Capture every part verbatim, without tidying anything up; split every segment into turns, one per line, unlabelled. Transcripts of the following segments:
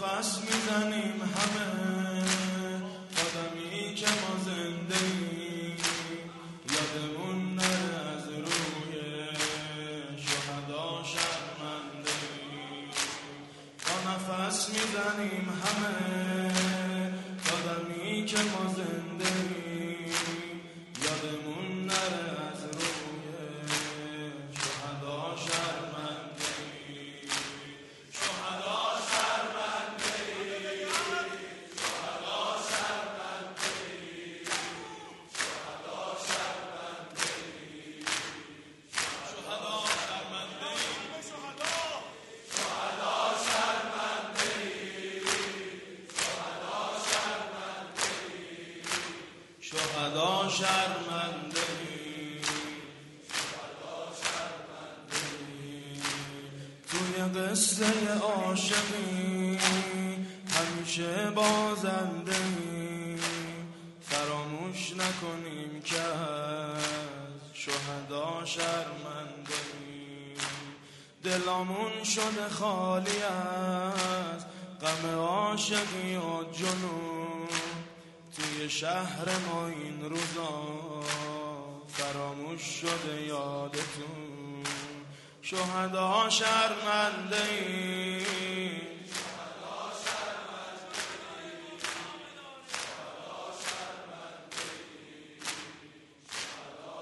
نفس میزنیم همه آدمی که ما زنده ایم، یادمون نره از روی شهدا شرمنده ایم. با نفس میزنیم همه آدمی که ما زنده ایم، یادمون نره از روی شهدا شرمنده ایم. شهدا شرمنده ایم، شهدا شرمنده ایم، شهدا شرمنده ایم، شهدا شرمنده ایم، شهدا شرمنده ایم، شهدا شرمنده ایم، شهدا شرمنده ایم. توی قصه عاشقی همیشه بازنده ایم، فراموش نکنیم که از شهدا شرمنده ایم. دلامون شده خالی از غم عاشقی و جنون، توی شهر ما این روزا فراموش شده یادتون. شهدا شرمنده ایم، شهدا شرمنده ایم، شهدا شرمنده ایم، شهدا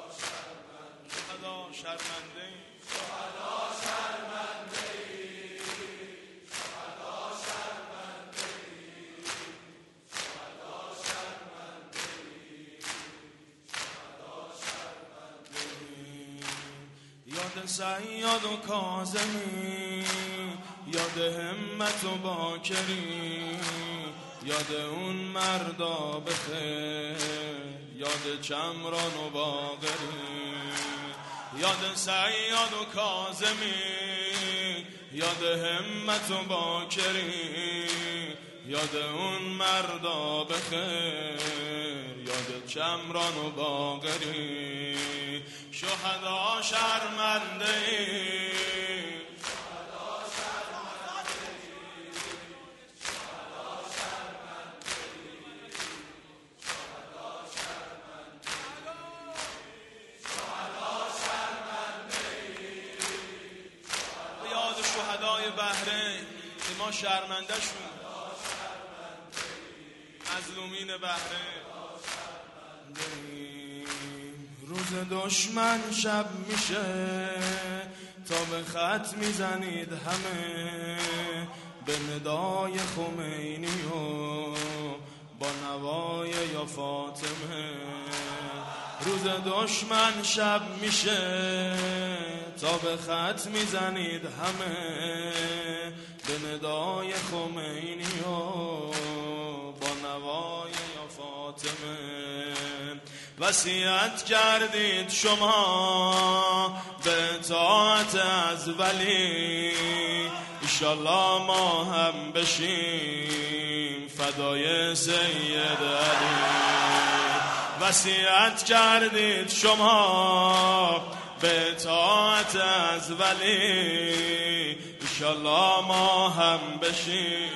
شرمنده ایم، شهدا شرمنده ایم، شهدا شرمنده ایم، شهدا شرمنده ایم، شهدا شرمنده ایم. یاد صیاد و کاظمی، یاد همت و باکری، یاد اون مردا بخیر، یاد چمران و باقری. یاد صیاد و کاظمی، یاد همت و باکری، یاد اون مردا بخیر، یاد چمران و باقری. شهدا شرمنده ایم، شهدا شرمنده ایم، شهدا شرمنده ایم، شهدا شرمنده ایم، شهدا شرمنده ایم. به یاد شهدای بحرین که ما شرمنده شون، مظلومین بحرین. روز دشمن شب میشه تا به خط میزنید همه، به ندای خمینی و با نوای یا فاطمه. روز دشمن شب میشه تا به خط میزنید همه، به ندای خمینی و با نوای یا فاطمه. وصیت کردید شما به اطاعت از ولی، انشالله ما هم بشیم فدای سید علی. وصیت کردید شما به اطاعت از ولی، انشالله ما هم بشیم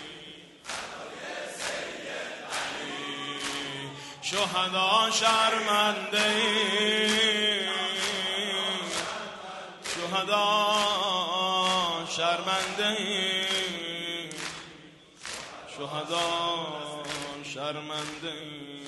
شهدا شرمنده ایم، شهدا شرمنده ایم، شهدا شرمنده ایم.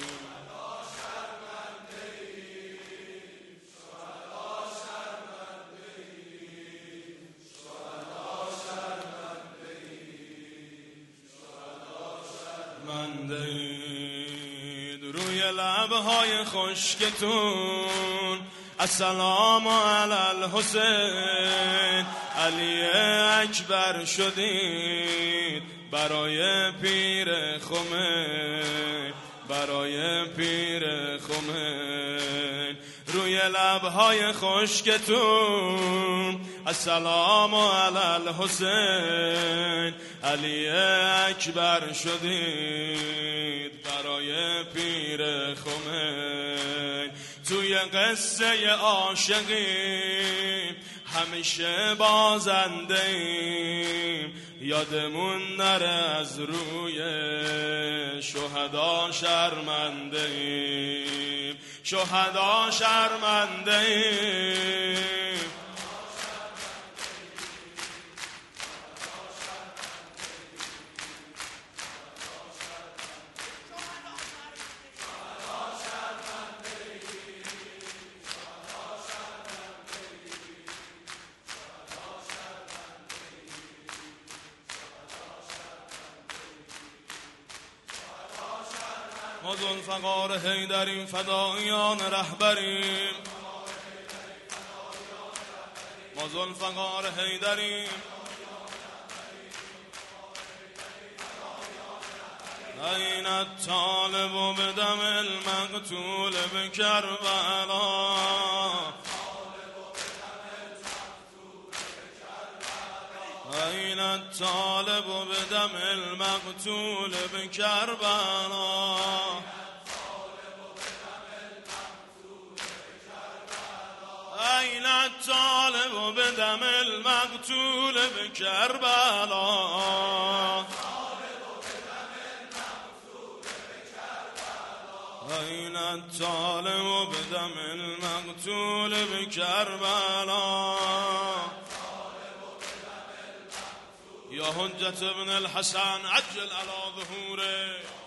روی لبهای خشکتون السلام علی الحسین، علی اکبر شدید برای پیر خمین، برای پیر خمین. روی لبهای خشکتون السلام علی الحسین، علی اکبر شدید برای پیر خمین. توی قصه عاشقی همیشه بازنده ایم، یادمون نره از روی شهدا شرمنده ایم، شهدا شرمنده ایم. ما ذوالفقار حیدریم، فدایان رهبریم. ما ذوالفقار حیدریم، این الطالب بدم المقتول بکربلا، این الطالب بدم المقتول بکربلا، این الطالب بدم المقتول بکربلا، این الطالب بدم المقتول بکربلا. یا حجت ابن الحسن عجل على ظهوره.